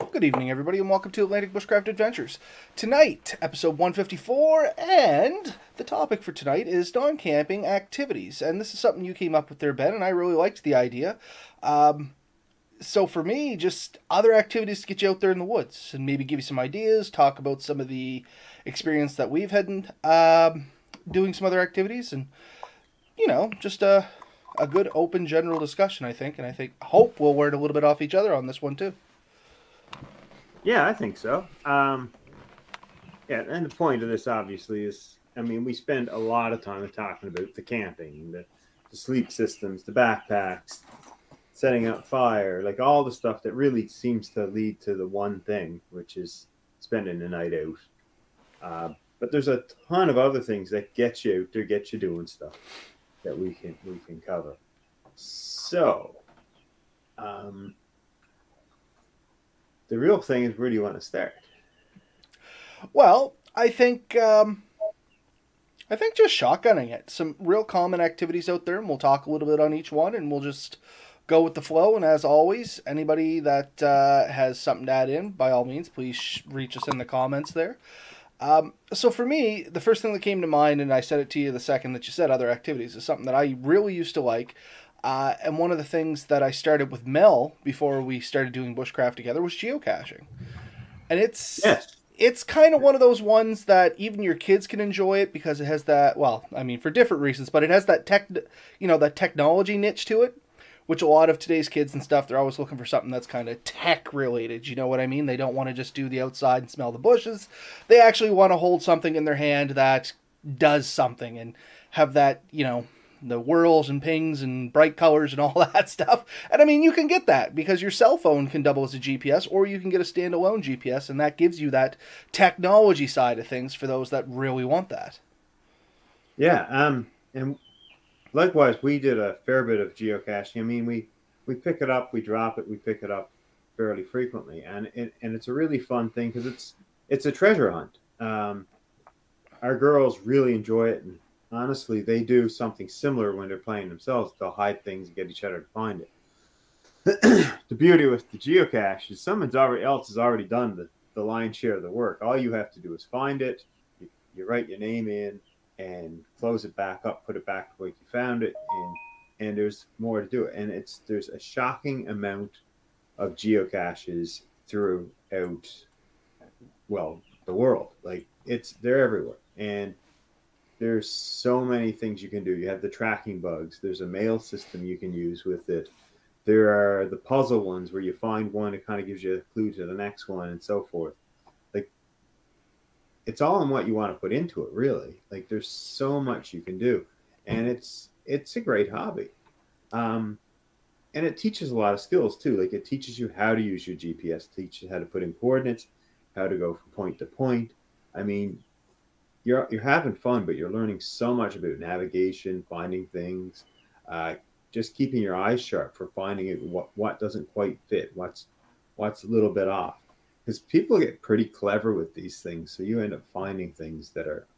Good evening, everybody, and welcome to Atlantic Bushcraft Adventures. Tonight, episode 154, and the topic for tonight is non-camping activities. And this is something you came up with there, Ben, and I really liked the idea. So for me, just other activities to get you out there in the woods, and maybe give you some ideas, talk about some of the experience that we've had in doing some other activities, and, just a good open general discussion, I think. And I hope we'll learn a little bit off each other on this one, too. Yeah, I think so. Yeah, and the point of this obviously is, we spend a lot of time talking about the camping, the sleep systems, the backpacks, setting up fire, like all the stuff that really seems to lead to the one thing, which is spending the night out. But there's a ton of other things that get you out there, get you doing stuff that we can cover. So, the real thing is, where do you want to start? Well, I think just shotgunning it. Some real common activities out there, and we'll talk a little bit on each one, and we'll just go with the flow. And as always, anybody that has something to add in, by all means, please reach us in the comments there. So for me, the first thing that came to mind, and I said it to you the second that you said other activities, is something that I really used to like. And one of the things that I started with Mel before we started doing bushcraft together was geocaching. And it's kind of one of those ones that even your kids can enjoy it because it has that, for different reasons, but it has that that technology niche to it, which a lot of today's kids and stuff, they're always looking for something that's kind of tech related. You know what I mean? They don't want to just do the outside and smell the bushes. They actually want to hold something in their hand that does something and have that, the whirls and pings and bright colors and all that stuff. And you can get that because your cell phone can double as a GPS, or you can get a standalone GPS, and that gives you that technology side of things for those that really want that. Yeah, and likewise, we did a fair bit of geocaching. We pick it up, we drop it, we pick it up fairly frequently, and it's a really fun thing because it's a treasure hunt. Our girls really enjoy it, and honestly, they do something similar when they're playing themselves. They'll hide things and get each other to find it. The beauty with the geocache is someone else has already done the lion's share of the work. All you have to do is find it, you write your name in, and close it back up, put it back the way you found it, and there's more to do it. And there's a shocking amount of geocaches throughout, the world. Like, they're everywhere. And there's so many things you can do. You have the tracking bugs. There's a mail system you can use with it. There are the puzzle ones where you find one, it kind of gives you a clue to the next one and so forth. Like, it's all in what you want to put into it, really. Like, there's so much you can do. And it's a great hobby. And it teaches a lot of skills, too. Like, it teaches you how to use your GPS, teaches you how to put in coordinates, how to go from point to point. You're having fun, but you're learning so much about navigation, finding things, just keeping your eyes sharp for finding it, what doesn't quite fit, what's a little bit off. Because people get pretty clever with these things, so you end up finding things that are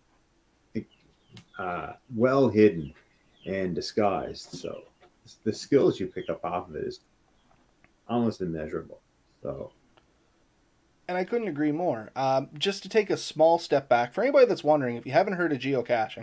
well hidden and disguised. So the skills you pick up off of it is almost immeasurable. So. And I couldn't agree more. Just to take a small step back, for anybody that's wondering, if you haven't heard of geocaching,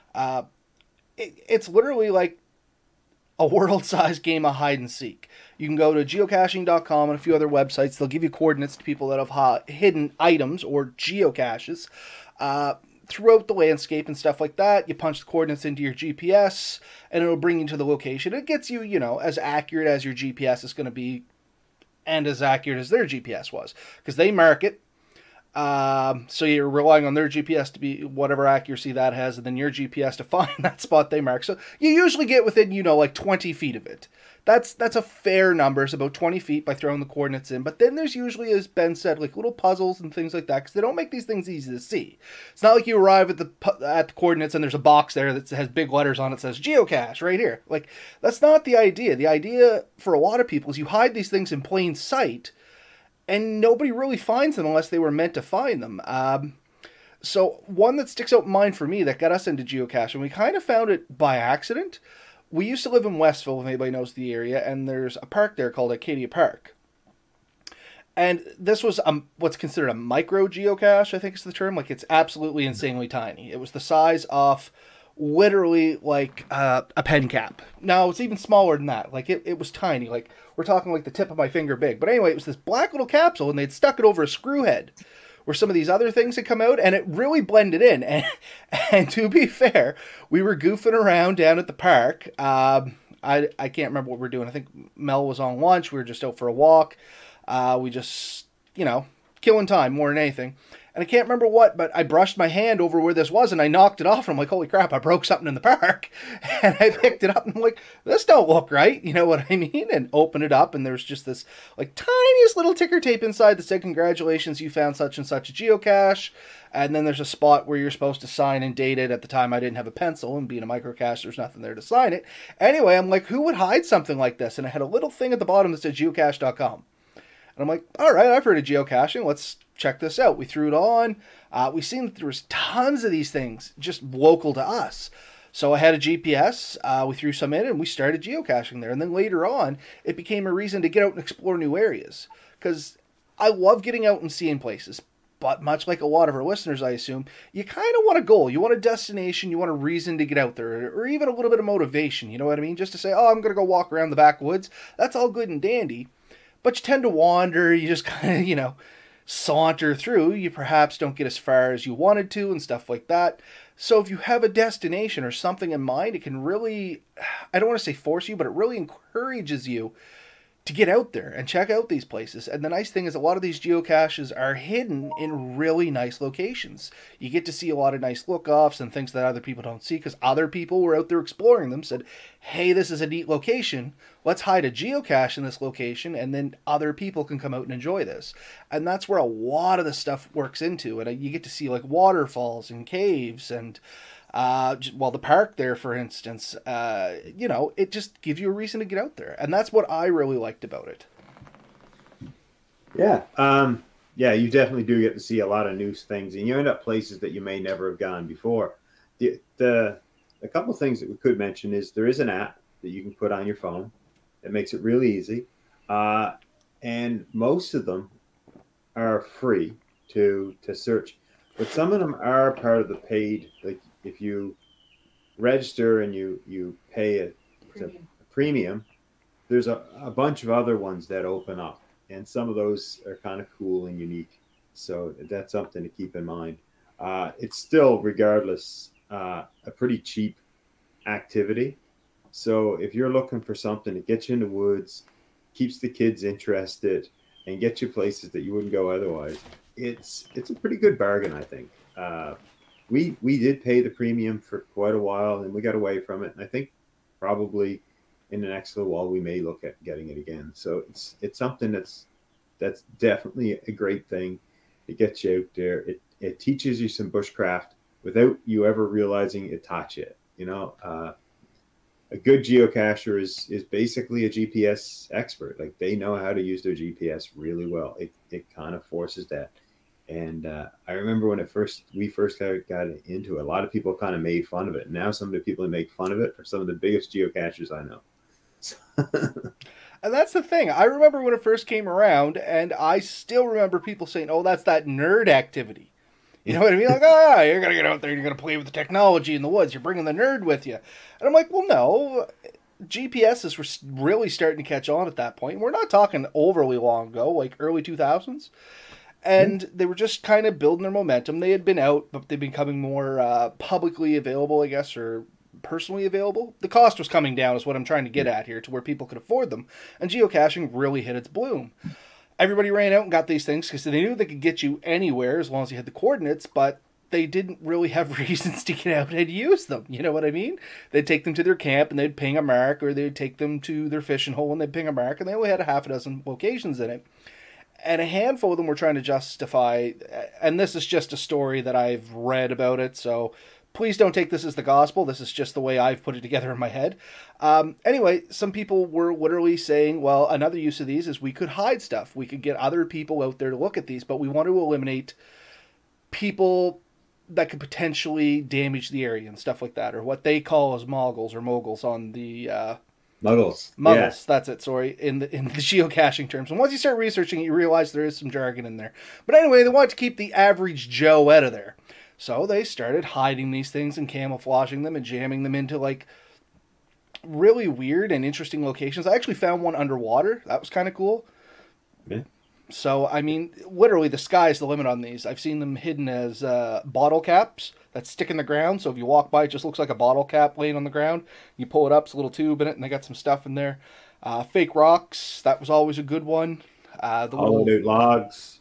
it's literally like a world-sized game of hide and seek. You can go to geocaching.com and a few other websites. They'll give you coordinates to people that have hidden items or geocaches throughout the landscape and stuff like that. You punch the coordinates into your GPS, and it'll bring you to the location. It gets you, as accurate as your GPS is going to be, and as accurate as their GPS was, because they mark it. So you're relying on their GPS to be whatever accuracy that has, and then your GPS to find that spot they mark. So you usually get within, like 20 feet of it. That's a fair number. It's about 20 feet by throwing the coordinates in. But then there's usually, as Ben said, like little puzzles and things like that, because they don't make these things easy to see. It's not like you arrive at the coordinates and there's a box there that has big letters on it that says geocache right here. Like, that's not the idea. The idea for a lot of people is you hide these things in plain sight, and nobody really finds them unless they were meant to find them. So one that sticks out in mind for me that got us into geocaching, we kind of found it by accident. We used to live in Westville, if anybody knows the area, and there's a park there called Acadia Park. And this was what's considered a micro geocache, I think is the term. Like, it's absolutely insanely tiny. It was the size of literally like a pen cap. No, it's even smaller than that. Like, it was tiny. Like, we're talking like the tip of my finger big. But anyway, it was this black little capsule, and they'd stuck it over a screw head where some of these other things had come out, and it really blended in. And to be fair, we were goofing around down at the park. I can't remember what we were doing. I think Mel was on lunch. We were just out for a walk. We just, killing time more than anything. And I can't remember what, but I brushed my hand over where this was and I knocked it off. And I'm like, holy crap, I broke something in the park. And I picked it up and I'm like, this don't look right. You know what I mean? And open it up and there's just this like tiniest little ticker tape inside that said, congratulations, you found such and such a geocache. And then there's a spot where you're supposed to sign and date it. At the time, I didn't have a pencil, and being a microcache, there's nothing there to sign it. Anyway, I'm like, who would hide something like this? And I had a little thing at the bottom that said geocache.com. And I'm like, all right, I've heard of geocaching. Let's check this out. We threw it on. We seen that there was tons of these things just local to us. So I had a GPS. We threw some in and we started geocaching there. And then later on, it became a reason to get out and explore new areas. Because I love getting out and seeing places. But much like a lot of our listeners, I assume, you kind of want a goal. You want a destination. You want a reason to get out there. Or even a little bit of motivation. You know what I mean? Just to say, oh, I'm going to go walk around the backwoods. That's all good and dandy. But you tend to wander, you just kind of, saunter through. You perhaps don't get as far as you wanted to and stuff like that. So if you have a destination or something in mind, it can really, I don't want to say force you, but it really encourages you to get out there and check out these places. And the nice thing is a lot of these geocaches are hidden in really nice locations. You get to see a lot of nice look-offs and things that other people don't see because other people were out there exploring them, said, hey, this is a neat location. Let's hide a geocache in this location, and then other people can come out and enjoy this. And that's where a lot of the stuff works into. And you get to see like waterfalls and caves and the park there, for instance, it just gives you a reason to get out there. And that's what I really liked about it. Yeah. You definitely do get to see a lot of new things, and you end up places that you may never have gone before. A couple of things that we could mention is there is an app that you can put on your phone. It makes it really easy. And most of them are free to search, but some of them are part of the paid, like if you register and you pay a premium, there's a bunch of other ones that open up, and some of those are kind of cool and unique. So that's something to keep in mind. It's still, regardless, a pretty cheap activity. So if you're looking for something to get you in the woods, keeps the kids interested, and get you places that you wouldn't go otherwise, it's a pretty good bargain, I think. We did pay the premium for quite a while, and we got away from it. And I think probably in the next little while we may look at getting it again. So it's something that's definitely a great thing to get you out there. It teaches you some bushcraft without you ever realizing it taught you. A good geocacher is basically a GPS expert. Like, they know how to use their GPS really well. It kind of forces that. And I remember when we first got into it, a lot of people kind of made fun of it. Now some of the people who make fun of it are some of the biggest geocachers I know. And that's the thing. I remember when it first came around, and I still remember people saying, oh, that's that nerd activity. You know what I mean? Like, oh, you're going to get out there and you're going to play with the technology in the woods. You're bringing the nerd with you. And I'm like, well, no. GPSs were really starting to catch on at that point. We're not talking overly long ago, like early 2000s. And they were just kind of building their momentum. They had been out, but they've been becoming more publicly available, I guess, or personally available. The cost was coming down is what I'm trying to get at here, to where people could afford them. And geocaching really hit its bloom. Everybody ran out and got these things because they knew they could get you anywhere as long as you had the coordinates, but they didn't really have reasons to get out and use them. You know what I mean? They'd take them to their camp and they'd ping a mark, or they'd take them to their fishing hole and they'd ping a mark, and they only had a half a dozen locations in it. And a handful of them were trying to justify, and this is just a story that I've read about it, so please don't take this as the gospel. This is just the way I've put it together in my head. Anyway, some people were literally saying, well, another use of these is we could hide stuff. We could get other people out there to look at these, but we want to eliminate people that could potentially damage the area and stuff like that, or what they call as moguls or moguls on the Muggles. Yeah. Muggles, that's it, sorry, in the geocaching terms. And once you start researching it, you realize there is some jargon in there. But anyway, they want to keep the average Joe out of there. So they started hiding these things and camouflaging them and jamming them into like really weird and interesting locations. I actually found one underwater. That was kind of cool. Yeah. So, I mean, literally the sky's the limit on these. I've seen them hidden as bottle caps that stick in the ground. So if you walk by, it just looks like a bottle cap laying on the ground. You pull it up, it's a little tube in it, and they got some stuff in there. Fake rocks, that was always a good one. Hollowed out logs.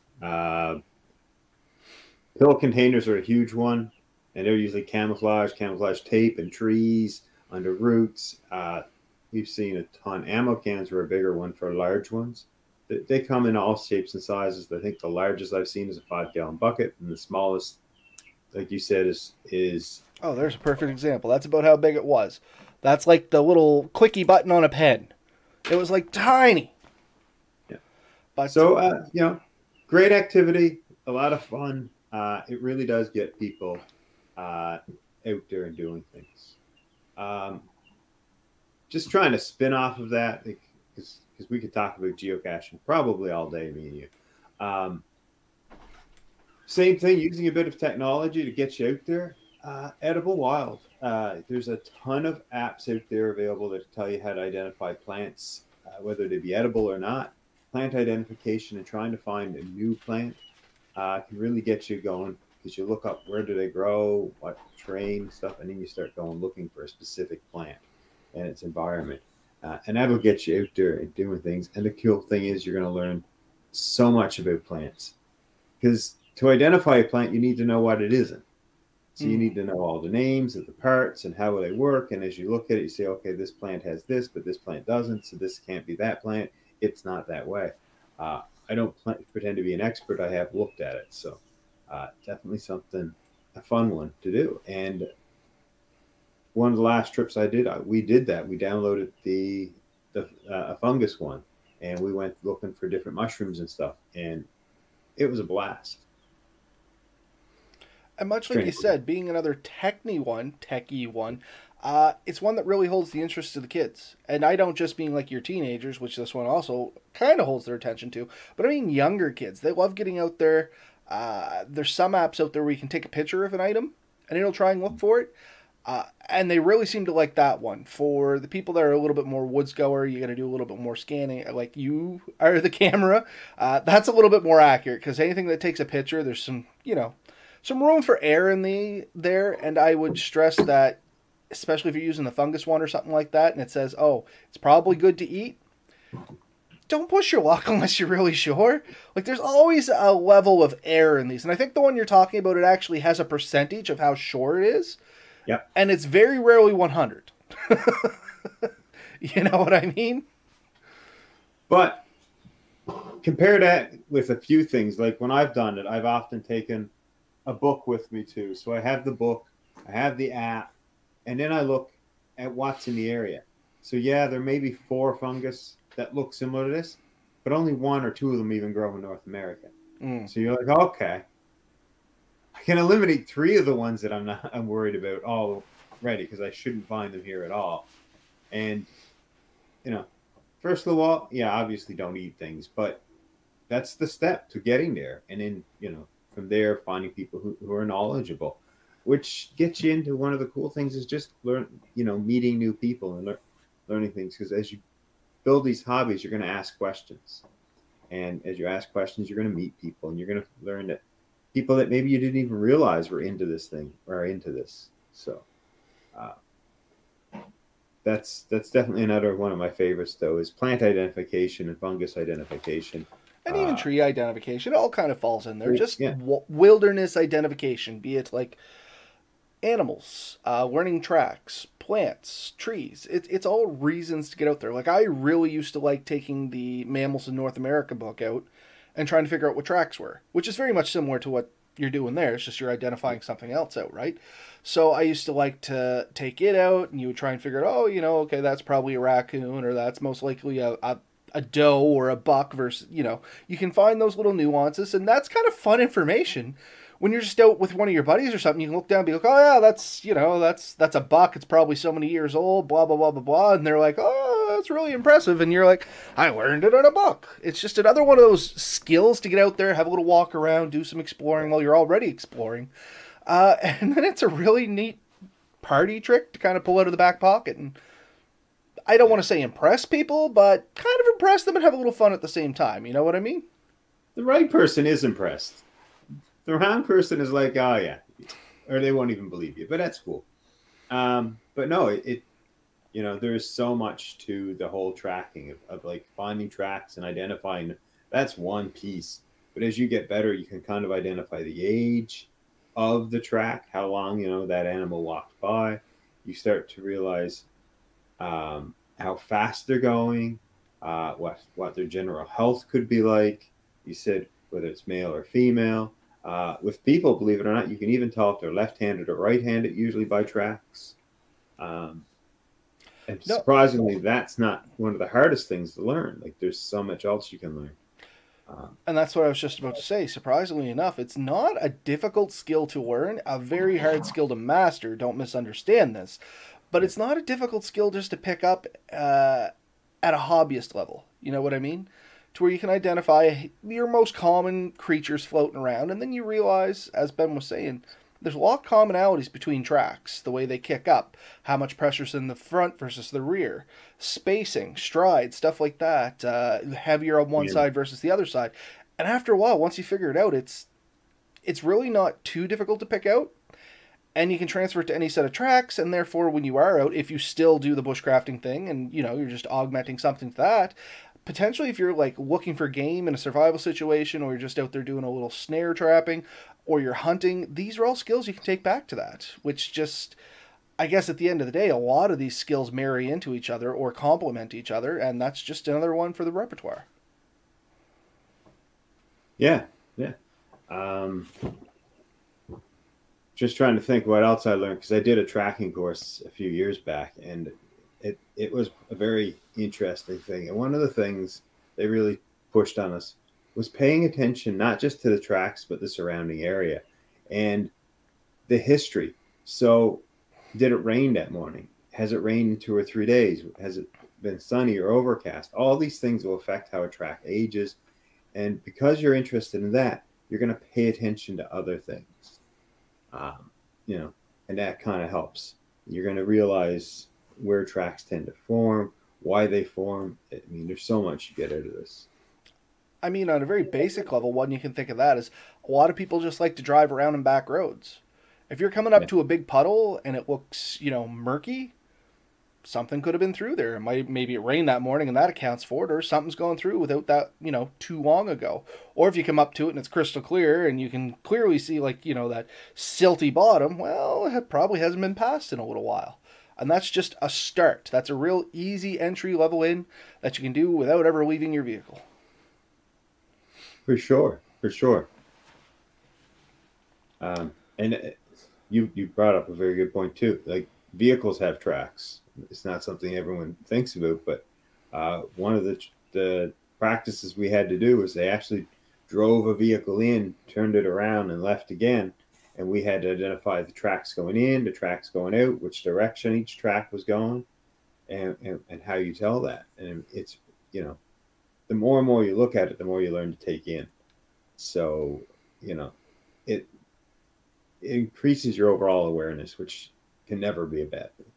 Pill containers are a huge one. And they're usually camouflage tape and trees under roots. We've seen a ton. Ammo cans were a bigger one for large ones. They come in all shapes and sizes. I think the largest I've seen is a 5-gallon bucket, and the smallest, like you said, is Oh, there's a perfect example. That's about how big it was. That's like the little clicky button on a pen. It was like tiny. Yeah. But So, great activity, a lot of fun. It really does get people out there and doing things. Just trying to spin off of that, because we could talk about geocaching probably all day, me and you. Same thing, using a bit of technology to get you out there. Edible Wild. There's a ton of apps out there available that tell you how to identify plants, whether they be edible or not. Plant identification and trying to find a new plant can really get you going, because you look up where do they grow, what terrain, stuff, and then you start going looking for a specific plant and its environment. And that'll get you out there and doing things. And the cool thing is you're going to learn so much about plants. Because to identify a plant, you need to know what it isn't. So you need to know all the names of the parts and how they work. And as you look at it, you say, okay, this plant has this, but this plant doesn't. So this can't be that plant. It's not that way. I don't pretend to be an expert. I have looked at it. So definitely a fun one to do. And one of the last trips I did, we did that. We downloaded a fungus one, and we went looking for different mushrooms and stuff, and it was a blast. And much like you said, being another techie one, it's one that really holds the interest of the kids. And I don't just mean like your teenagers, which this one also kind of holds their attention to, but I mean younger kids. They love getting out there. There's some apps out there where you can take a picture of an item, and it'll try and look for it. And they really seem to like that one. For the people that are a little bit more woods goer, you got to do a little bit more scanning. Like you are the camera. That's a little bit more accurate, because anything that takes a picture, there's some room for error in there. And I would stress that, especially if you're using the fungus one or something like that, and it says, oh, it's probably good to eat. Don't push your luck unless you're really sure. Like, there's always a level of error in these. And I think the one you're talking about, it actually has a percentage of how sure it is. Yep. And it's very rarely 100. You know what I mean? But compare that with a few things. Like when I've done it, I've often taken a book with me too. So I have the book, I have the app, and then I look at what's in the area. So yeah, there may be 4 fungus that look similar to this, but only 1 or 2 of them even grow in North America. So you're like, okay, I can eliminate 3 of the ones that I'm worried about already, because I shouldn't find them here at all. And first of all, yeah, obviously don't eat things, but that's the step to getting there. And then from there, finding people who are knowledgeable, which gets you into one of the cool things is just meeting new people and learning things. Because as you build these hobbies, you're going to ask questions, and as you ask questions, you're going to meet people, and you're going to learn that people that maybe you didn't even realize were into this thing or are into this. So that's definitely another one of my favorites, though, is plant identification and fungus identification. And even tree identification, it all kind of falls in there. Just wilderness identification, be it like animals, learning tracks, plants, trees. It's all reasons to get out there. Like, I really used to like taking the Mammals in North America book out and trying to figure out what tracks were, which is very much similar to what you're doing there. It's just you're identifying something else out, right? So I used to like to take it out, and you would try and figure out, okay, that's probably a raccoon, or that's most likely a doe or a buck versus, you can find those little nuances, and that's kind of fun information when you're just out with one of your buddies or something, you can look down and be like, oh yeah, that's a buck. It's probably so many years old, blah, blah, blah, blah, blah. And they're like, oh, that's really impressive. And you're like, I learned it on a buck. It's just another one of those skills to get out there, have a little walk around, do some exploring while you're already exploring. And then it's a really neat party trick to kind of pull out of the back pocket. And I don't want to say impress people, but kind of impress them and have a little fun at the same time. You know what I mean? The right person is impressed. The wrong person is like, oh yeah, or they won't even believe you. But that's cool. But no, it there's so much to the whole tracking of like finding tracks and identifying. That's one piece. But as you get better, you can kind of identify the age of the track, how long that animal walked by. You start to realize how fast they're going, what their general health could be like. You said whether it's male or female. With people, believe it or not, you can even tell if they're left-handed or right-handed, usually by tracks. And surprisingly, that's not one of the hardest things to learn. Like, there's so much else you can learn. And that's what I was just about to say. Surprisingly enough, it's not a difficult skill to learn, a very hard skill to master. Don't misunderstand this. But it's not a difficult skill just to pick up at a hobbyist level. You know what I mean? To where you can identify your most common creatures floating around, and then you realize, as Ben was saying, there's a lot of commonalities between tracks. The way they kick up, how much pressure's in the front versus the rear, spacing, stride, stuff like that, heavier on one side versus the other side. And after a while, once you figure it out, it's really not too difficult to pick out. And you can transfer it to any set of tracks, and therefore when you are out, if you still do the bushcrafting thing, and you're just augmenting something to that, potentially if you're like looking for game in a survival situation, or you're just out there doing a little snare trapping, or you're hunting, these are all skills you can take back to that, which just, I guess at the end of the day, a lot of these skills marry into each other or complement each other, and that's just another one for the repertoire. Yeah. Just trying to think what else I learned, because I did a tracking course a few years back, and it was a very interesting thing. And one of the things they really pushed on us was paying attention not just to the tracks, but the surrounding area and the history. So did it rain that morning? Has it rained in 2 or 3 days? Has it been sunny or overcast? All these things will affect how a track ages. And because you're interested in that, you're going to pay attention to other things. And that kind of helps. You're going to realize where tracks tend to form, why they form. I mean, there's so much you get out of this. I mean, on a very basic level, one you can think of that is a lot of people just like to drive around in back roads. If you're coming up to a big puddle and it looks, murky, something could have been through there. Maybe it rained that morning and that accounts for it, or something's gone through without that, too long ago. Or if you come up to it and it's crystal clear and you can clearly see that silty bottom, well, it probably hasn't been passed in a little while. And that's just a start. That's a real easy entry level in that you can do without ever leaving your vehicle. For sure. And you brought up a very good point too. Like, vehicles have tracks. It's not something everyone thinks about, but one of the practices we had to do was they actually drove a vehicle in, turned it around, and left again. And we had to identify the tracks going in, the tracks going out, which direction each track was going, and how you tell that. And it's, the more and more you look at it, the more you learn to take in. So, it increases your overall awareness, which can never be a bad thing.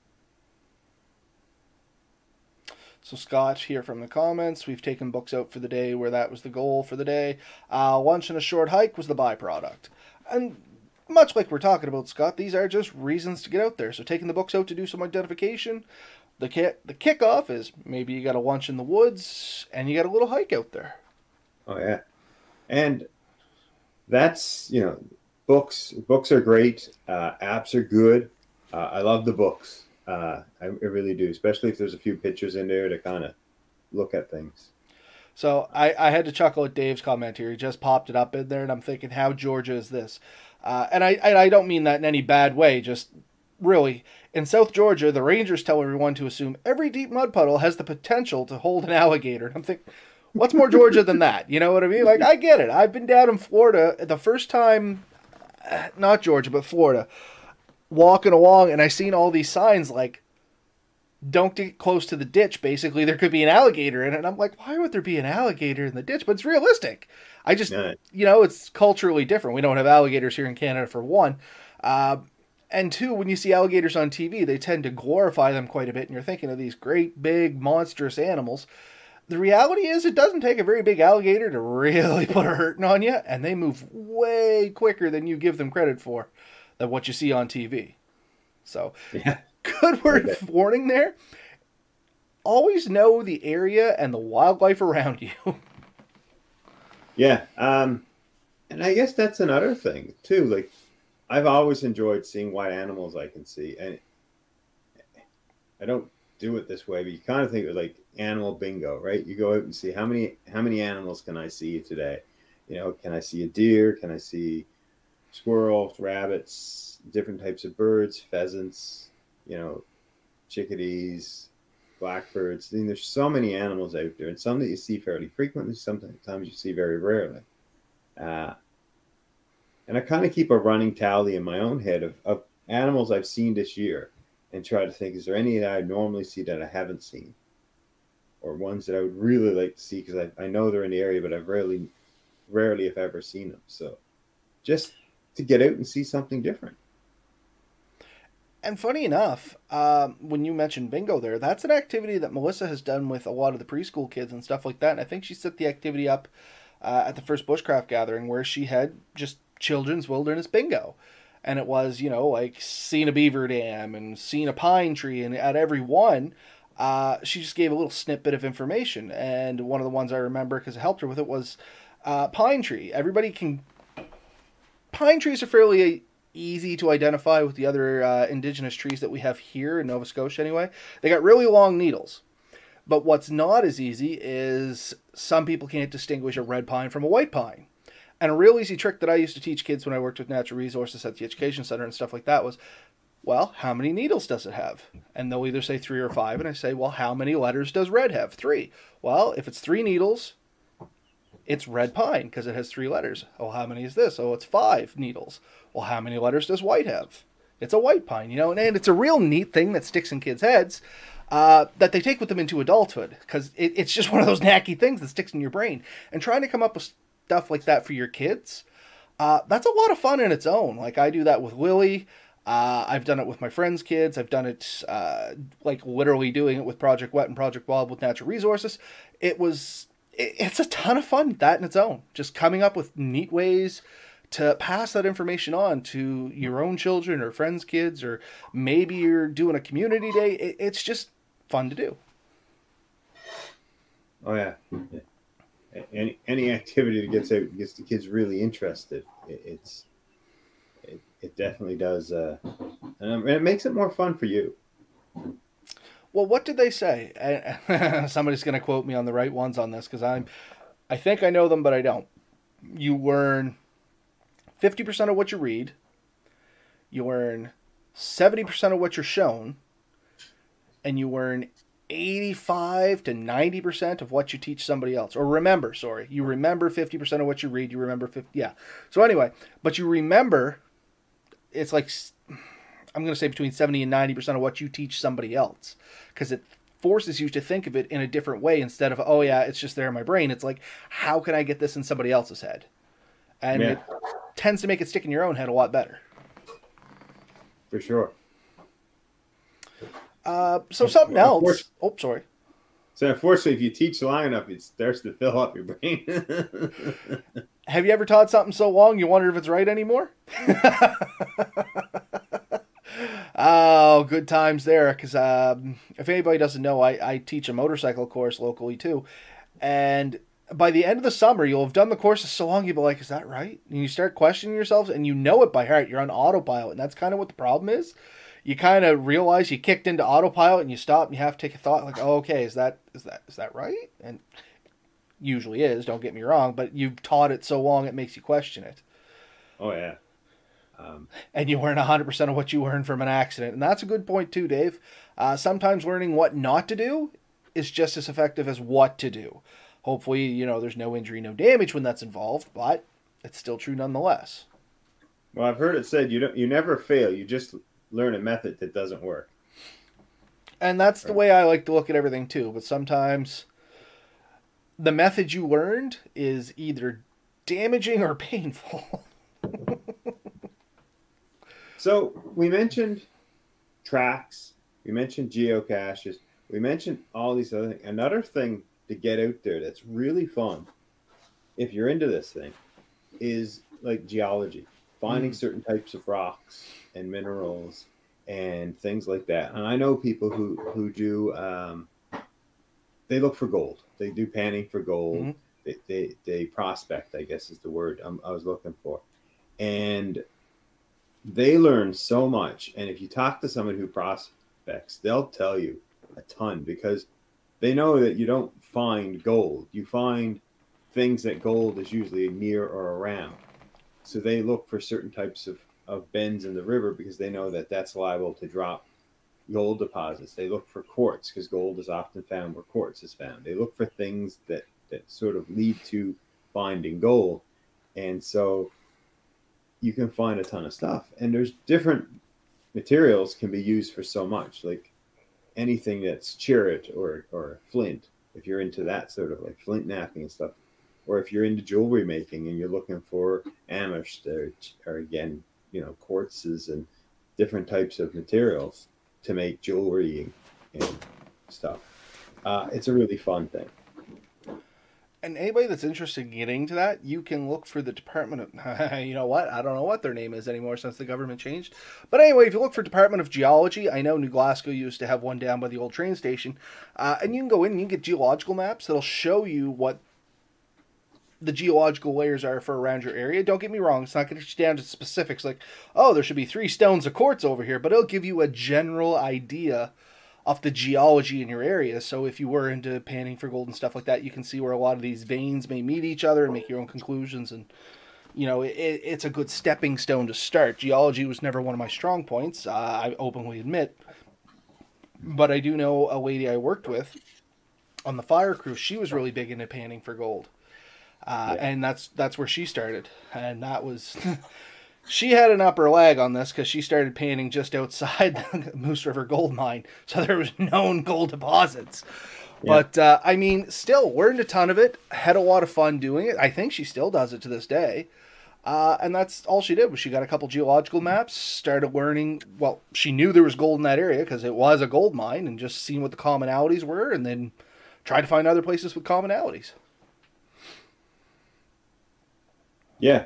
So Scott here from the comments, we've taken books out for the day where that was the goal for the day. Lunch and a short hike was the byproduct. And much like we're talking about, Scott, these are just reasons to get out there. So taking the books out to do some identification, the kickoff is maybe you got a lunch in the woods and you got a little hike out there. Oh, yeah. And that's, books are great. Apps are good. I love the books. I really do, especially if there's a few pictures in there to kind of look at things. So I had to chuckle at Dave's comment here. He just popped it up in there, and I'm thinking, how Georgia is this? And I don't mean that in any bad way, just really. In South Georgia, the rangers tell everyone to assume every deep mud puddle has the potential to hold an alligator. And I'm thinking, what's more Georgia than that? You know what I mean? Like, I get it. I've been down in Florida the first time not Georgia, but Florida, walking along, and I seen all these signs like, don't get close to the ditch. Basically, there could be an alligator in it. And I'm like, why would there be an alligator in the ditch? But it's realistic. I just, Yeah. it's culturally different. We don't have alligators here in Canada, for one. And two, when you see alligators on TV, they tend to glorify them quite a bit. And you're thinking of these great, big, monstrous animals. The reality is, it doesn't take a very big alligator to really put a hurting on you. And they move way quicker than you give them credit for, than what you see on TV. So, Yeah. good word of warning there. Always know the area and the wildlife around you. Yeah. And I guess that's another thing too. Like, I've always enjoyed seeing what animals I can see, and I don't do it this way, but you kind of think of like animal bingo, right? You go out and see how many animals can I see today? Can I see a deer? Can I see squirrels, rabbits, different types of birds, pheasants, chickadees, blackbirds. I mean, there's so many animals out there, and some that you see fairly frequently, sometimes you see very rarely. And I kind of keep a running tally in my own head of animals I've seen this year, and try to think, is there any that I normally see that I haven't seen, or ones that I would really like to see because I know they're in the area, but I've rarely, if ever, seen them. So just to get out and see something different. And funny enough, when you mentioned bingo there, that's an activity that Melissa has done with a lot of the preschool kids and stuff like that. And I think she set the activity up at the first Bushcraft gathering, where she had just children's wilderness bingo. And it was, like seeing a beaver dam and seeing a pine tree. And at every one, she just gave a little snippet of information. And one of the ones I remember, because it helped her with it, was pine tree. Pine trees are fairly easy to identify with the other indigenous trees that we have here in Nova Scotia anyway. They got really long needles. But what's not as easy is some people can't distinguish a red pine from a white pine. And a real easy trick that I used to teach kids when I worked with natural resources at the education center and stuff like that was, well, how many needles does it have? And they'll either say 3 or 5, and I say, well, how many letters does red have? 3. Well, if it's 3 needles, it's red pine because it has 3 letters. Oh, how many is this? Oh, it's 5 needles. Well, how many letters does white have? It's a white pine, and it's a real neat thing that sticks in kids' heads that they take with them into adulthood, because it's just one of those knacky things that sticks in your brain. And trying to come up with stuff like that for your kids, that's a lot of fun in its own. Like, I do that with Lily. I've done it with my friends' kids. I've done it, like literally doing it with Project Wet and Project Wild with natural resources. It's a ton of fun, that in its own. Just coming up with neat ways to pass that information on to your own children or friends' kids, or maybe you're doing a community day. It's just fun to do. Oh yeah. Any activity that gets the kids really interested, it definitely does, and it makes it more fun for you. Well, what did they say? Somebody's going to quote me on the right ones on this, because I think I know them, but I don't. You learn 50% of what you read. You learn 70% of what you're shown. And you learn 85 to 90% of what you teach somebody else. Or remember, sorry. You remember 50% of what you read. You remember 50. Yeah. So anyway, but you remember, it's like, I'm going to say between 70 and 90% of what you teach somebody else. Because it forces you to think of it in a different way instead of, oh yeah, it's just there in my brain. It's like, how can I get this in somebody else's head? And it tends to make it stick in your own head a lot better. For sure. So something else. Oh, sorry. So unfortunately, if you teach long enough, it starts to fill up your brain. Have you ever taught something so long you wonder if it's right anymore? Oh, good times there. Because if anybody doesn't know, I teach a motorcycle course locally too. And by the end of the summer, you'll have done the courses so long, you'll be like, is that right? And you start questioning yourselves, and you know it by heart. You're on autopilot. And that's kind of what the problem is. You kind of realize you kicked into autopilot, and you stop, and you have to take a thought like, oh, okay, is that right? And usually is, don't get me wrong, but you've taught it so long it makes you question it. Oh, yeah. And you learn 100% of what you learned from an accident. And that's a good point too, Dave. Sometimes learning what not to do is just as effective as what to do. Hopefully, there's no injury, no damage when that's involved, but it's still true nonetheless. Well, I've heard it said you never fail. You just learn a method that doesn't work. And that's the Right. way I like to look at everything too. But sometimes the method you learned is either damaging or painful. So we mentioned tracks, we mentioned geocaches, we mentioned all these other things. Another thing to get out there that's really fun, if you're into this thing, is like geology, finding Mm. certain types of rocks and minerals and things like that. And I know people who do they look for gold. They do panning for gold. Mm-hmm. They prospect, I guess is the word I was looking for, and they learn so much. And if you talk to someone who prospects, they'll tell you a ton because they know that you don't find gold. You find things that gold is usually near or around. So they look for certain types of bends in the river because they know that that's liable to drop gold deposits. They look for quartz because gold is often found where quartz is found. They look for things that sort of lead to finding gold. And so you can find a ton of stuff. And there's different materials can be used for so much, like anything that's chert or flint, if you're into that sort of like flint knapping and stuff, or if you're into jewelry making and you're looking for amethyst or again, quartzes and different types of materials to make jewelry and stuff. It's a really fun thing. And anybody that's interested in getting into that, you can look for the Department of, you know what? I don't know what their name is anymore since the government changed. But anyway, if you look for Department of Geology, I know New Glasgow used to have one down by the old train station. And you can go in and you can get geological maps that'll show you what the geological layers are for around your area. Don't get me wrong, it's not going to get you down to specifics like, oh, there should be 3 stones of quartz over here, but it'll give you a general idea of the geology in your area. So if you were into panning for gold and stuff like that, you can see where a lot of these veins may meet each other and make your own conclusions. And it's a good stepping stone to start. Geology was never one of my strong points, I openly admit, but I do know a lady I worked with on the fire crew. She was really big into panning for gold. Yeah. And that's where she started, and that was she had an upper leg on this because she started panning just outside the Moose River gold mine, so there was known gold deposits. Yeah. But I mean, still learned a ton of it. Had a lot of fun doing it. I think she still does it to this day. And that's all she did was she got a couple geological maps, started learning. Well, she knew there was gold in that area because it was a gold mine, and just seeing what the commonalities were, and then tried to find other places with commonalities. Yeah.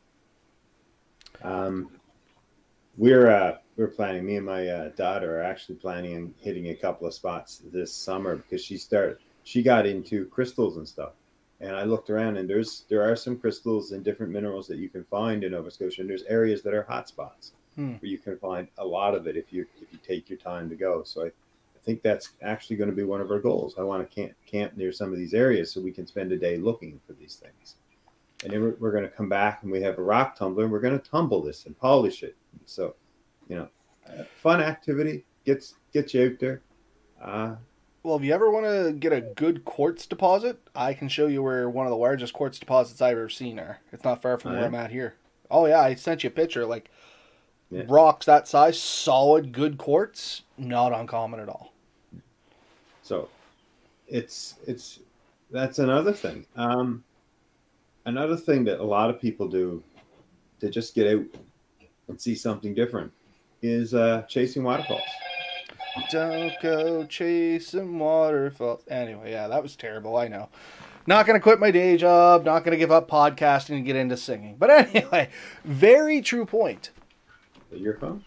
Um, we're planning. Me and my daughter are actually planning on hitting a couple of spots this summer because she got into crystals and stuff. And I looked around, and there are some crystals and different minerals that you can find in Nova Scotia. And there's areas that are hot spots where you can find a lot of it if you take your time to go. So I think that's actually going to be one of our goals. I want to camp near some of these areas so we can spend a day looking for these things. And then we're going to come back and we have a rock tumbler and we're going to tumble this and polish it. So, fun activity gets you out there. Well, if you ever want to get a good quartz deposit, I can show you where one of the largest quartz deposits I've ever seen are. It's not far from where I'm at here. Oh yeah, I sent you a picture. Like rocks that size, solid, good quartz, not uncommon at all. So, it's that's another thing. Another thing that a lot of people do to just get out and see something different is chasing waterfalls. Don't go chasing waterfalls. Anyway, yeah, that was terrible. I know. Not going to quit my day job. Not going to give up podcasting and get into singing. But anyway, very true point. Your phone?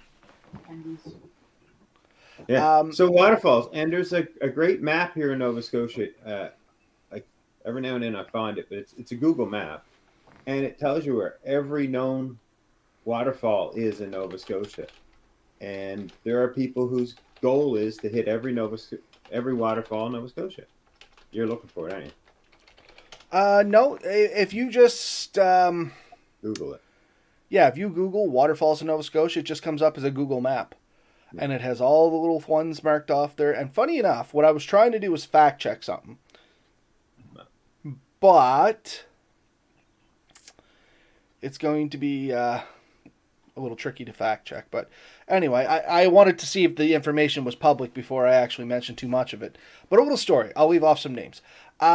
Yeah. So waterfalls, and there's a great map here in Nova Scotia. Like every now and then I find it, but it's a Google map, and it tells you where every known waterfall is in Nova Scotia. And there are people whose goal is to hit every waterfall in Nova Scotia. You're looking for it, aren't you? No. If you just Google it. Yeah, if you Google waterfalls in Nova Scotia, it just comes up as a Google map. Yeah. And it has all the little ones marked off there. And funny enough, what I was trying to do was fact check something. But it's going to be a little tricky to fact check. But anyway, I wanted to see if the information was public before I actually mentioned too much of it. But a little story. I'll leave off some names.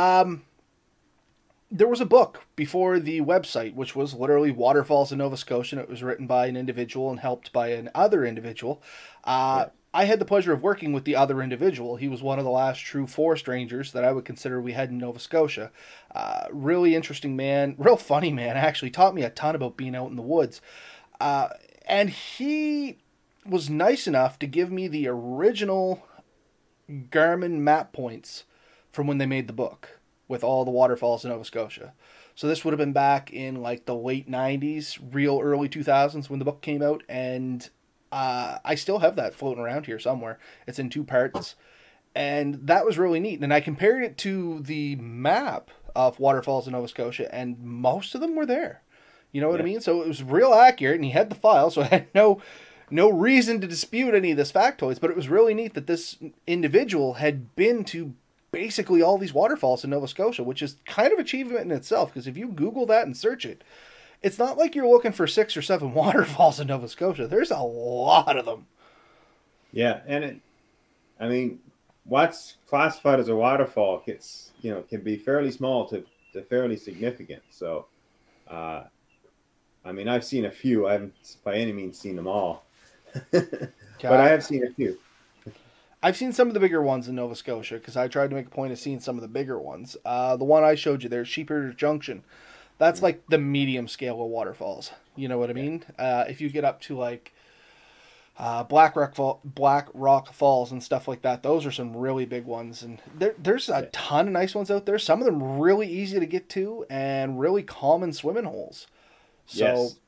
There was a book before the website, which was literally Waterfalls in Nova Scotia. It was written by an individual and helped by another individual. I had the pleasure of working with the other individual. He was one of the last true forest rangers that I would consider we had in Nova Scotia. Really interesting man, real funny man, actually. Taught me a ton about being out in the woods. And he was nice enough to give me the original Garmin map points from when they made the book with all the waterfalls in Nova Scotia. So this would have been back in like the late 90s, real early 2000s when the book came out. And I still have that floating around here somewhere. It's in 2 parts. And that was really neat. And I compared it to the map of waterfalls in Nova Scotia, and most of them were there. You know what I mean? So it was real accurate, and he had the file, so I had no reason to dispute any of this factoids. But it was really neat that this individual had been to basically all these waterfalls in Nova Scotia, which is kind of achievement in itself, because if you Google that and search it, it's not like you're looking for 6 or 7 waterfalls in Nova Scotia. There's a lot of them. Yeah, and what's classified as a waterfall can be fairly small to fairly significant. So, I've seen a few. I haven't by any means seen them all, but I have seen a few. I've seen some of the bigger ones in Nova Scotia because I tried to make a point of seeing some of the bigger ones. The one I showed you there, Sheepherder Junction, that's like the medium scale of waterfalls. You know what I mean? If you get up to like Black Rock Falls and stuff like that, those are some really big ones. And there's a ton of nice ones out there. Some of them really easy to get to and really common swimming holes. So,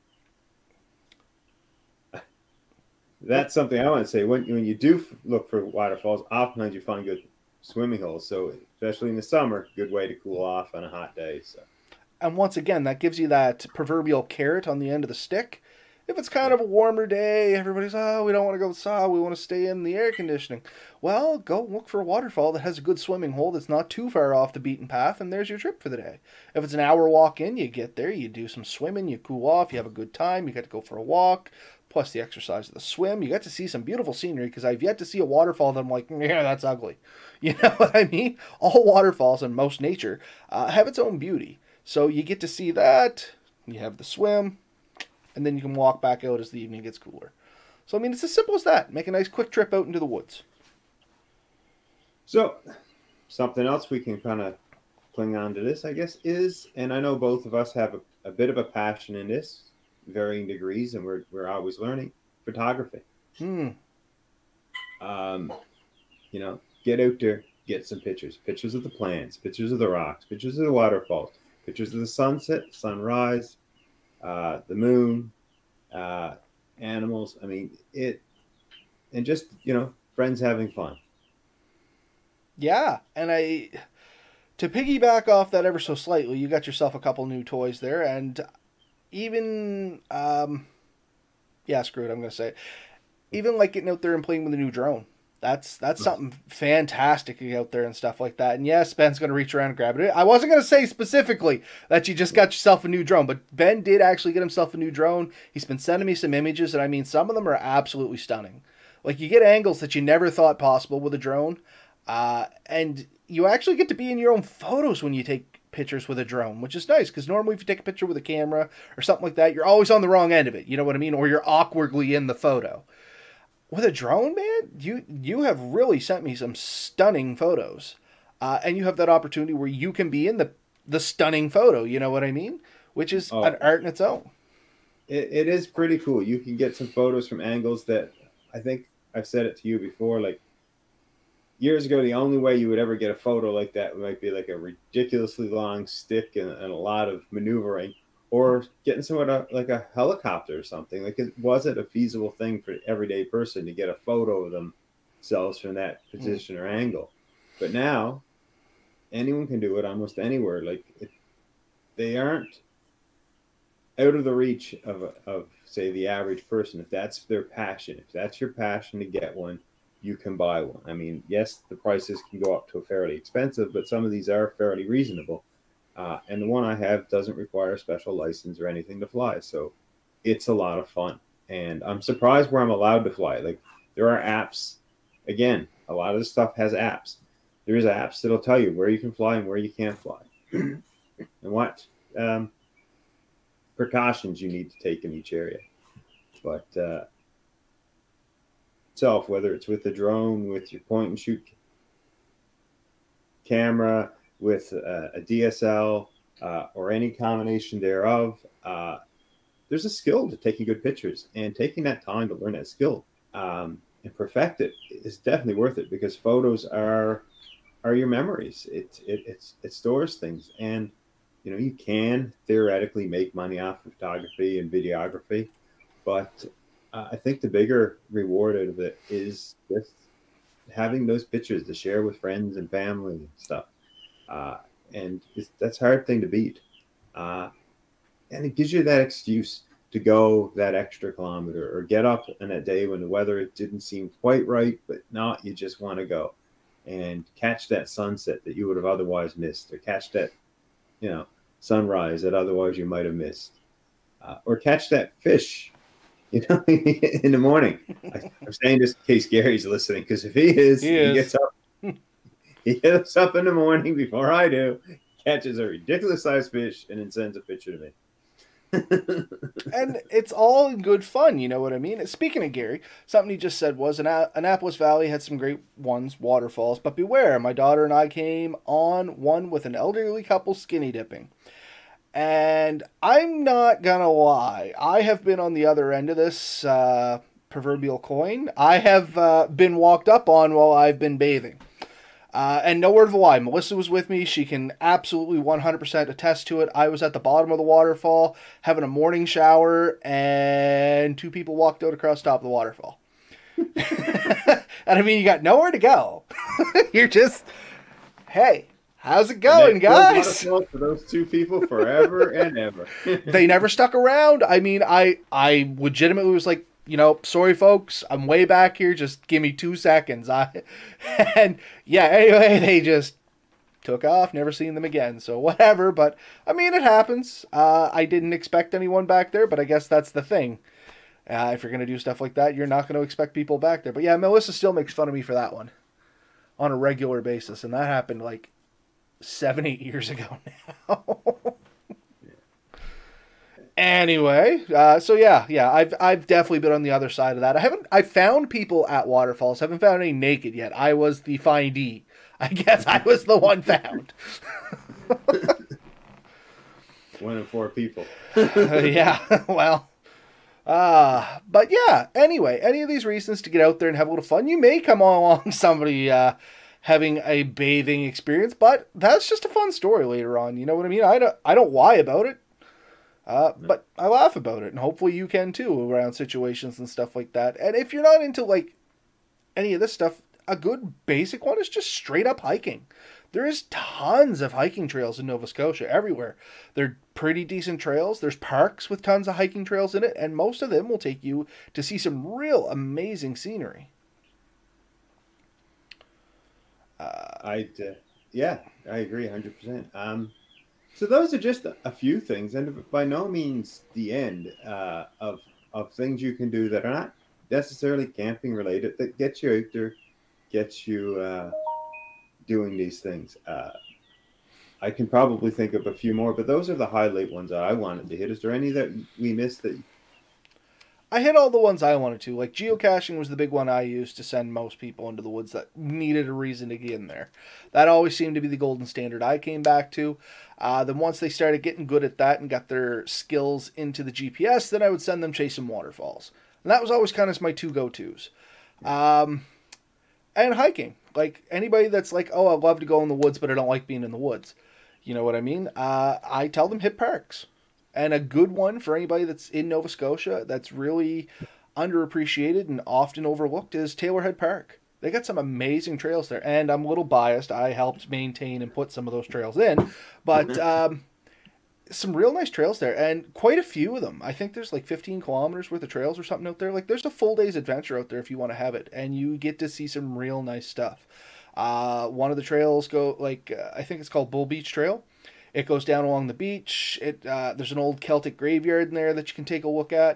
yes. That's something I want to say. When you do look for waterfalls, oftentimes you find good swimming holes. So especially in the summer, good way to cool off on a hot day. So, and once again, that gives you that proverbial carrot on the end of the stick. If it's kind of a warmer day, everybody's, we don't want to go outside, we want to stay in the air conditioning. Well, go look for a waterfall that has a good swimming hole that's not too far off the beaten path, and there's your trip for the day. If it's an hour walk in, you get there, you do some swimming, you cool off, you have a good time, you get to go for a walk, plus the exercise of the swim. You get to see some beautiful scenery, because I've yet to see a waterfall that I'm like, yeah, that's ugly. You know what I mean? All waterfalls and most nature have its own beauty. So you get to see that, you have the swim, and then you can walk back out as the evening gets cooler. So, it's as simple as that. Make a nice quick trip out into the woods. So, something else we can kind of cling on to this, I guess, is, and I know both of us have a bit of a passion in this, varying degrees, and we're always learning, photography. Get out there, get some pictures of the plants, pictures of the rocks, pictures of the waterfalls, pictures of the sunset, sunrise, the moon, animals. And just, friends having fun. Yeah. And to piggyback off that ever so slightly, you got yourself a couple new toys there. And even, screw it, I'm going to say it. Even like getting out there and playing with a new drone. That's something fantastic out there and stuff like that. And yes, Ben's going to reach around and grab it. I wasn't going to say specifically that you just got yourself a new drone, but Ben did actually get himself a new drone. He's been sending me some images, and some of them are absolutely stunning. Like, you get angles that you never thought possible with a drone, and you actually get to be in your own photos when you take pictures with a drone, which is nice, because normally if you take a picture with a camera or something like that, you're always on the wrong end of it, you know what I mean? Or you're awkwardly in the photo. With a drone, man, you have really sent me some stunning photos. And you have that opportunity where you can be in the stunning photo, you know what I mean? Which is an art in its own. It is pretty cool. You can get some photos from angles that, I think I've said it to you before, like years ago, the only way you would ever get a photo like that might be like a ridiculously long stick and a lot of maneuvering. Or getting someone like a helicopter or something. Like, it wasn't a feasible thing for everyday person to get a photo of themselves from that position or angle. But now, anyone can do it almost anywhere. Like, they aren't out of the reach of say the average person. If that's their passion, if that's your passion to get one, you can buy one. Yes, the prices can go up to a fairly expensive, but some of these are fairly reasonable. And the one I have doesn't require a special license or anything to fly. So it's a lot of fun. and I'm surprised where I'm allowed to fly. Like there are apps. Again, a lot of this stuff has apps. There's apps that'll tell you where you can fly and where you can't fly, and what precautions you need to take in each area. But itself, whether it's with the drone, with your point and shoot camera, with a DSL, or any combination thereof, there's a skill to taking good pictures, and taking that time to learn that skill and perfect it is definitely worth it, because photos are your memories. It stores things, and you can theoretically make money off of photography and videography, but I think the bigger reward out of it is just having those pictures to share with friends and family and stuff. And that's a hard thing to beat. And it gives you that excuse to go that extra kilometer, or get up on that day when the weather didn't seem quite right, but not, you just want to go and catch that sunset that you would have otherwise missed, or catch that, sunrise that otherwise you might have missed, or catch that fish, in the morning. I'm saying this in case Gary's listening, because if he gets up, he gets up in the morning before I do, catches a ridiculous sized fish, and then sends a picture to me. And it's all in good fun, you know what I mean? Speaking of Gary, something he just said was Annapolis Valley had some great ones, waterfalls, but beware, my daughter and I came on one with an elderly couple skinny dipping. And I'm not gonna lie, I have been on the other end of this proverbial coin. I have been walked up on while I've been bathing. And no word of a lie, Melissa was with me. She can absolutely 100% attest to it. I was at the bottom of the waterfall having a morning shower, and two people walked out across the top of the waterfall. And I mean, you got nowhere to go. You're just, hey, how's it going, guys? For those two people forever and ever. They never stuck around. I mean, I legitimately was like, sorry folks, I'm way back here, just give me 2 seconds. And yeah, anyway, they just took off, never seen them again, so whatever. But I mean, it happens. I didn't expect anyone back there, but I guess that's the thing. If you're going to do stuff like that, you're not going to expect people back there. But yeah, Melissa still makes fun of me for that one on a regular basis, and that happened like 7-8 years ago now. Anyway, so yeah, I've definitely been on the other side of that. I found people at waterfalls. Haven't found any naked yet. I was the findee. I guess I was the one found. 1 in 4 people. Yeah, well, but yeah. Anyway, any of these reasons to get out there and have a little fun, you may come along somebody having a bathing experience, but that's just a fun story later on. You know what I mean? I don't lie about it. But I laugh about it, and hopefully you can too, around situations and stuff like that. And if you're not into like any of this stuff, a good basic one is just straight up hiking. There is tons of hiking trails in Nova Scotia everywhere. They're pretty decent trails. There's parks with tons of hiking trails in it, and most of them will take you to see some real amazing scenery. Yeah, I agree 100%. So those are just a few things, and by no means the end of things you can do that are not necessarily camping related, that get you out there, get you doing these things. I can probably think of a few more, but those are the highlight ones that I wanted to hit. Is there any that we missed that? I hit all the ones I wanted to. Like geocaching was the big one I used to send most people into the woods that needed a reason to get in there. That always seemed to be the golden standard I came back to. Then once they started getting good at that and got their skills into the GPS, then I would send them chasing waterfalls. And that was always kind of my 2 go-tos. And hiking. Like anybody that's like, oh, I love to go in the woods, but I don't like being in the woods. You know what I mean? I tell them hit parks. And a good one for anybody that's in Nova Scotia that's really underappreciated and often overlooked is Taylorhead Park. They got some amazing trails there. And I'm a little biased. I helped maintain and put some of those trails in. But some real nice trails there. And quite a few of them. I think there's like 15 kilometers worth of trails or something out there. Like there's a full day's adventure out there if you want to have it. And you get to see some real nice stuff. One of the trails I think it's called Bull Beach Trail. It goes down along the beach. There's an old Celtic graveyard in there that you can take a look at.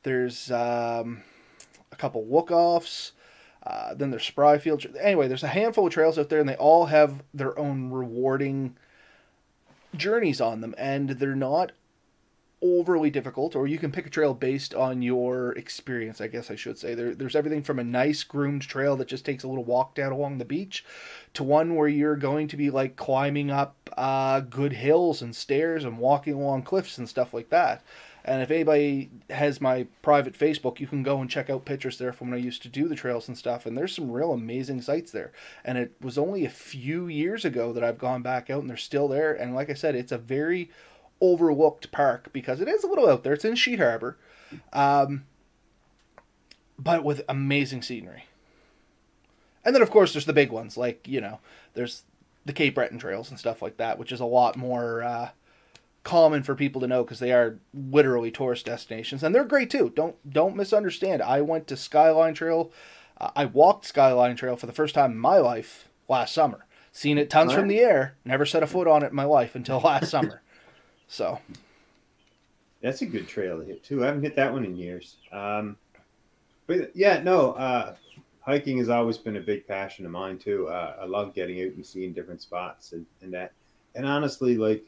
There's a couple Wook-offs. Then there's Spryfield. Anyway, there's a handful of trails out there, and they all have their own rewarding journeys on them, and they're not overly difficult, or you can pick a trail based on your experience, I guess I should say. There's everything from a nice groomed trail that just takes a little walk down along the beach to one where you're going to be like climbing up good hills and stairs and walking along cliffs and stuff like that. And if anybody has my private Facebook, you can go and check out pictures there from when I used to do the trails and stuff. And there's some real amazing sights there. And it was only a few years ago that I've gone back out and they're still there. And like I said, it's a very overlooked park because it is a little out there. It's in Sheet Harbor, but with amazing scenery. And then, of course, there's the big ones. Like, there's the Cape Breton trails and stuff like that, which is a lot more common for people to know because they are literally tourist destinations, and they're great too. Don't misunderstand. I went to Skyline Trail. I walked Skyline Trail for the first time in my life last summer. Seen it tons from the air. Never set a foot on it in my life until last summer. So that's a good trail to hit too. I haven't hit that one in years. But yeah, no. Hiking has always been a big passion of mine too. I love getting out and seeing different spots and that. And honestly, like,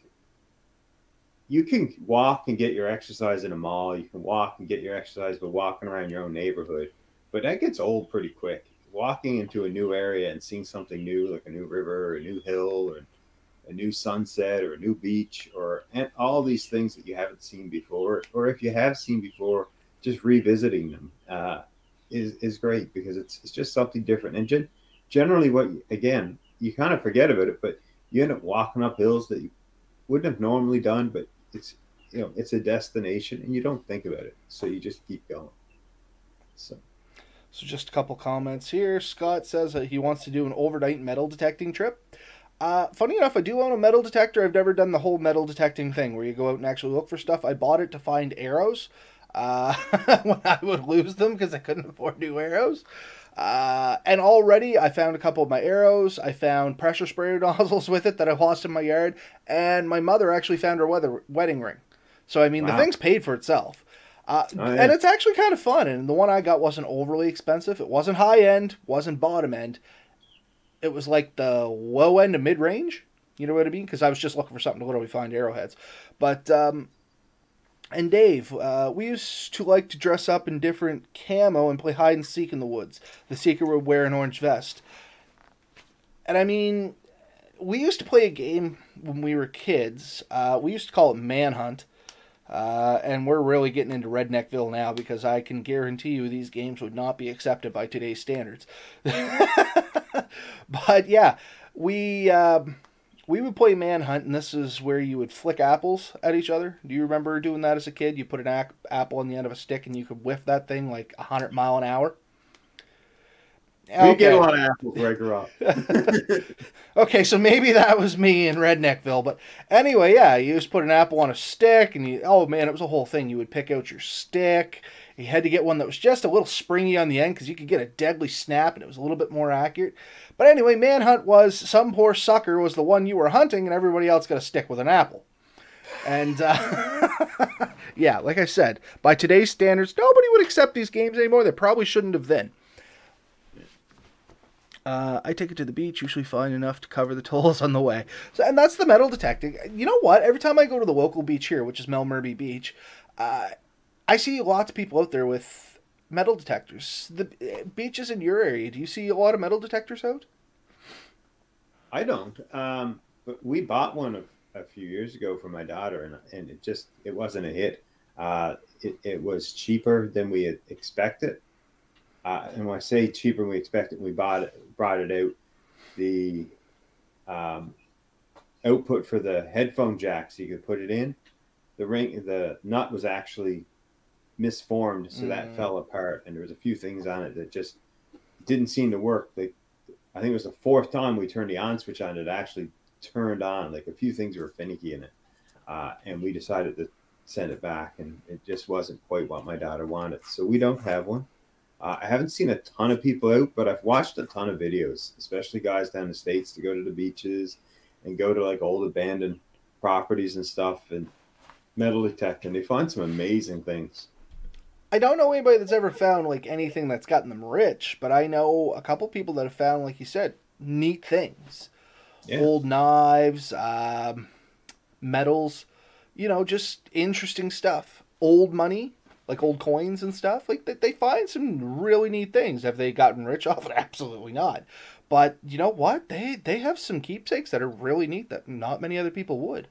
you can walk and get your exercise in a mall. You can walk and get your exercise by walking around your own neighborhood. But that gets old pretty quick. Walking into a new area and seeing something new, like a new river, or a new hill, or a new sunset, or a new beach, and all these things that you haven't seen before, or if you have seen before, just revisiting them is great because it's just something different. And generally, again, you kind of forget about it, but you end up walking up hills that you wouldn't have normally done, but it's a destination and you don't think about it, so you just keep going. So just a couple comments here. Scott says that he wants to do an overnight metal detecting trip. Funny enough, I do own a metal detector. I've never done the whole metal detecting thing where you go out and actually look for stuff. I bought it to find arrows when I would lose them because I couldn't afford new arrows. And already I found a couple of my arrows. I found pressure sprayer nozzles with it that I lost in my yard. And my mother actually found her wedding ring. So, I mean, wow. The thing's paid for itself. And it's actually kind of fun. And the one I got wasn't overly expensive. It wasn't high end, wasn't bottom end. It was like the low end to mid range. You know what I mean? Because I was just looking for something to literally find arrowheads. But, and Dave, we used to like to dress up in different camo and play hide and seek in the woods. The seeker would wear an orange vest. And I mean, we used to play a game when we were kids. We used to call it Manhunt. And we're really getting into Redneckville now because I can guarantee you these games would not be accepted by today's standards. But yeah, we would play Manhunt, and this is where you would flick apples at each other. Do you remember doing that as a kid? You put an apple on the end of a stick, and you could whiff that thing like 100 miles an hour. We get a lot of apples where I grew up. Okay, so maybe that was me in Redneckville. But anyway, yeah, you just put an apple on a stick, and oh man, it was a whole thing. You would pick out your stick. You had to get one that was just a little springy on the end because you could get a deadly snap, and it was a little bit more accurate. But anyway, Manhunt was some poor sucker was the one you were hunting, and everybody else got a stick with an apple. And, yeah, like I said, by today's standards, nobody would accept these games anymore. They probably shouldn't have then. I take it to the beach, usually find enough to cover the tolls on the way. So, and that's the metal detecting. You know what? Every time I go to the local beach here, which is Melmerby Beach, I see lots of people out there with metal detectors. The beaches in your area, do you see a lot of metal detectors out? I don't. But we bought one a few years ago for my daughter, and it wasn't a hit. It was cheaper than we had expected. And when I say cheaper than we expected, we brought it out. The output for the headphone jack, so you could put it in. The nut was actually misformed, so that fell apart, and there was a few things on it that just didn't seem to work. I think it was the fourth time we turned the on switch on, it actually turned on. Like a few things were finicky in it, and we decided to send it back, and it just wasn't quite what my daughter wanted. So we don't have one. I haven't seen a ton of people out, but I've watched a ton of videos, especially guys down the States to go to the beaches and go to like old abandoned properties and stuff and metal detect, and they find some amazing things. I don't know anybody that's ever found like anything that's gotten them rich, but I know a couple people that have found, like you said, neat things. Yeah. Old knives, metals, just interesting stuff. Old money, like old coins and stuff. Like they find some really neat things. Have they gotten rich off it? Absolutely not. But you know what? They have some keepsakes that are really neat that not many other people would.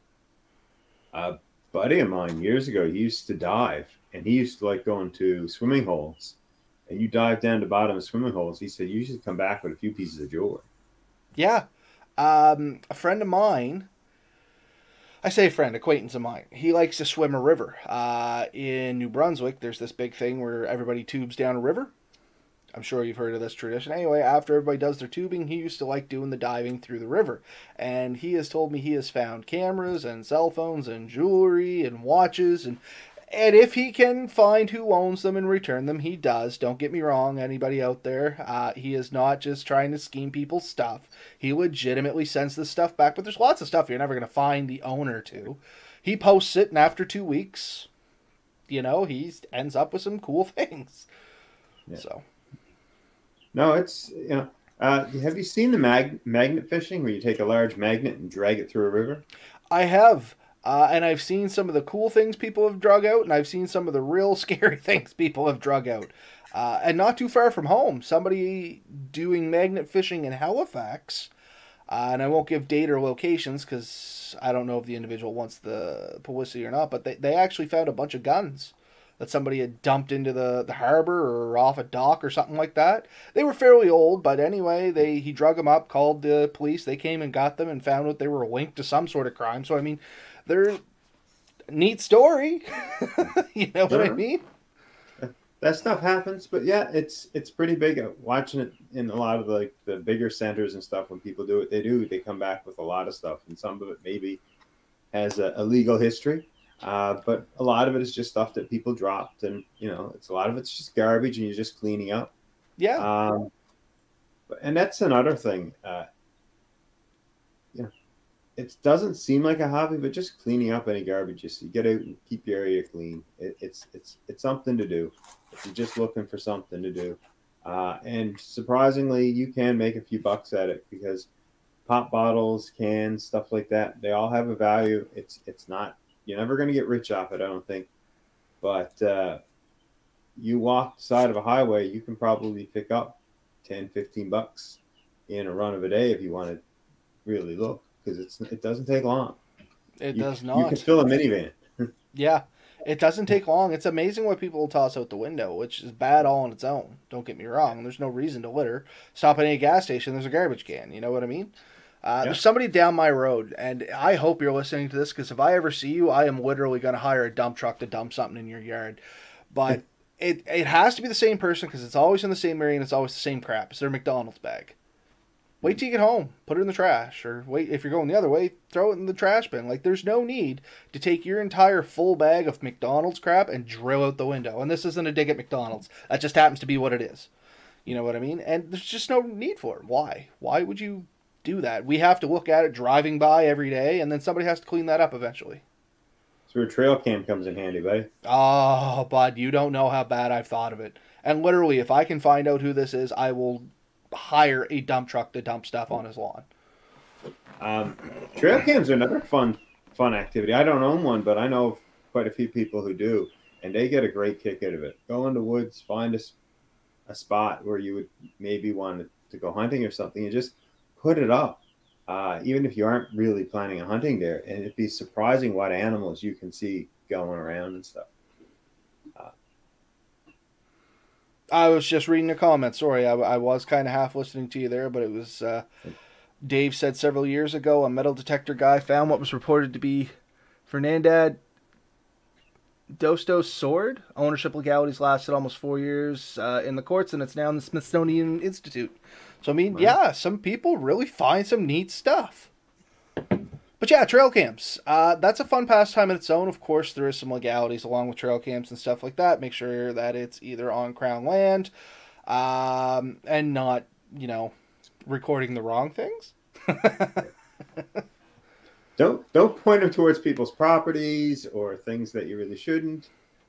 A buddy of mine years ago, he used to dive, and he used to like going to swimming holes. And you dive down to the bottom of swimming holes. He said you should come back with a few pieces of jewelry. Yeah. A friend of mine, I say friend, acquaintance of mine, he likes to swim a river. In New Brunswick, there's this big thing where everybody tubes down a river. I'm sure you've heard of this tradition. Anyway, after everybody does their tubing, he used to like doing the diving through the river. And he has told me he has found cameras and cell phones and jewelry and watches and if he can find who owns them and return them, he does. Don't get me wrong, anybody out there. He is not just trying to scheme people's stuff. He legitimately sends this stuff back, but there's lots of stuff you're never going to find the owner to. He posts it, and after 2 weeks, he ends up with some cool things. Yeah. So. No, it's, have you seen the magnet fishing where you take a large magnet and drag it through a river? I have. And I've seen some of the cool things people have drug out, and I've seen some of the real scary things people have drug out. And not too far from home, somebody doing magnet fishing in Halifax, and I won't give date or locations because I don't know if the individual wants the publicity or not, but they actually found a bunch of guns that somebody had dumped into the harbor or off a dock or something like that. They were fairly old, but anyway, he drug them up, called the police, they came and got them and found out they were linked to some sort of crime. So, I mean, they're neat story. You know what I mean? That stuff happens, but yeah, it's pretty big. Watching it in a lot of the bigger centers and stuff, when people do what they come back with a lot of stuff, and some of it maybe has a legal history, but a lot of it is just stuff that people dropped, and it's a lot of it's just garbage, and you're just cleaning up. Yeah. And that's another thing. It doesn't seem like a hobby, but just cleaning up any garbage, you get out and keep your area clean. It's something to do if you're just looking for something to do. And surprisingly, you can make a few bucks at it because pop bottles, cans, stuff like that, they all have a value. It's not, you're never going to get rich off it, I don't think. But you walk the side of a highway, you can probably pick up 10, 15 bucks in a run of a day if you want to really look. Because it doesn't take long. It does not. You can fill a minivan. Yeah, it doesn't take long. It's amazing what people will toss out the window, which is bad all on its own. Don't get me wrong. There's no reason to litter. Stop at any gas station, there's a garbage can. You know what I mean? There's somebody down my road, and I hope you're listening to this, because if I ever see you, I am literally going to hire a dump truck to dump something in your yard. But it has to be the same person, because it's always in the same area and it's always the same crap. It's their McDonald's bag. Wait till you get home, put it in the trash, or wait, if you're going the other way, throw it in the trash bin. Like, there's no need to take your entire full bag of McDonald's crap and drill out the window. And this isn't a dig at McDonald's. That just happens to be what it is. You know what I mean? And there's just no need for it. Why? Why would you do that? We have to look at it driving by every day, and then somebody has to clean that up eventually. That's where a trail cam comes in handy, buddy. Oh, bud, you don't know how bad I've thought of it. And literally, if I can find out who this is, I will hire a dump truck to dump stuff on his lawn. Trail cams are another fun activity. I don't own one, but I know quite a few people who do, and they get a great kick out of it. Go in the woods, find a spot where you would maybe want to go hunting or something, and just put it up. Even if you aren't really planning on hunting there, and it'd be surprising what animals you can see going around and stuff. I was just reading a comment. Sorry, I was kind of half listening to you there, but it was Dave said several years ago a metal detector guy found what was reported to be Fernandad Dostos sword. Ownership legalities lasted almost 4 years in the courts, and it's now in the Smithsonian Institute. So, I mean, yeah, some people really find some neat stuff. But yeah, trail cams. That's a fun pastime in its own. Of course, there is some legalities along with trail cams and stuff like that. Make sure that it's either on Crown land and not, recording the wrong things. Don't point them towards people's properties or things that you really shouldn't.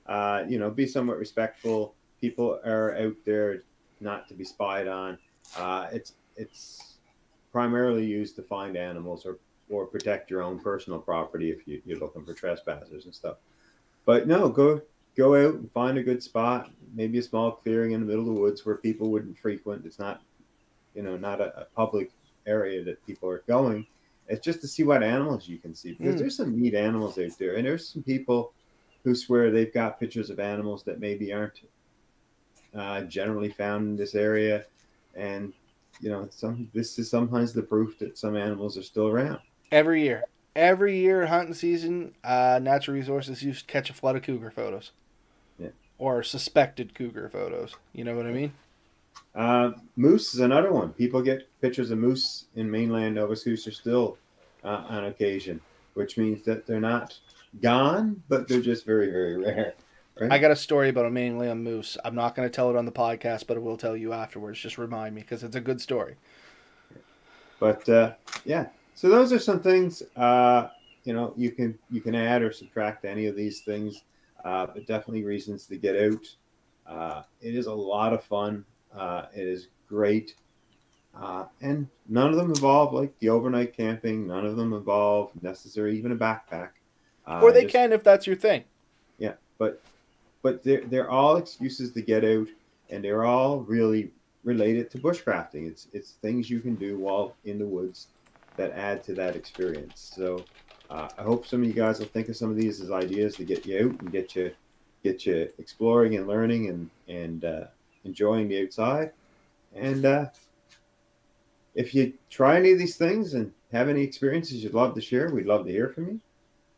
Be somewhat respectful. People are out there not to be spied on. It's primarily used to find animals or protect your own personal property if you're looking for trespassers and stuff. But no, go out and find a good spot, maybe a small clearing in the middle of the woods where people wouldn't frequent. It's not, not a public area that people are going. It's just to see what animals you can see, because there's some neat animals out there, and there's some people who swear they've got pictures of animals that maybe aren't generally found in this area, and this is sometimes the proof that some animals are still around. Every year hunting season, Natural Resources used to catch a flood of cougar photos. Yeah. Or suspected cougar photos. You know what I mean? Moose is another one. People get pictures of moose in mainland Nova Scotia still on occasion, which means that they're not gone, but they're just very, very rare. Right? I got a story about a mainland moose. I'm not going to tell it on the podcast, but I will tell you afterwards. Just remind me, because it's a good story. But yeah, so those are some things you can add or subtract any of these things, but definitely reasons to get out. It is a lot of fun. It is great. And none of them involve like the overnight camping. None of them involve necessarily even a backpack. Or they can if that's your thing. Yeah, but they're all excuses to get out, and they're all really related to bushcrafting. It's things you can do while in the woods that add to that experience. So I hope some of you guys will think of some of these as ideas to get you out and get you exploring and learning and enjoying the outside. And if you try any of these things and have any experiences you'd love to share, we'd love to hear from you.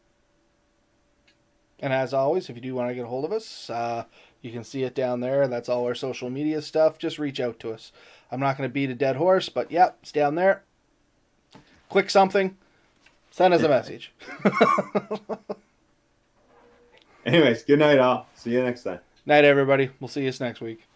And as always, if you do want to get a hold of us, you can see it down there. That's all our social media stuff. Just reach out to us. I'm not going to beat a dead horse, but yep, it's down there. Click something. Send us a message. Anyways, good night all. See you next time. Night, everybody. We'll see you next week.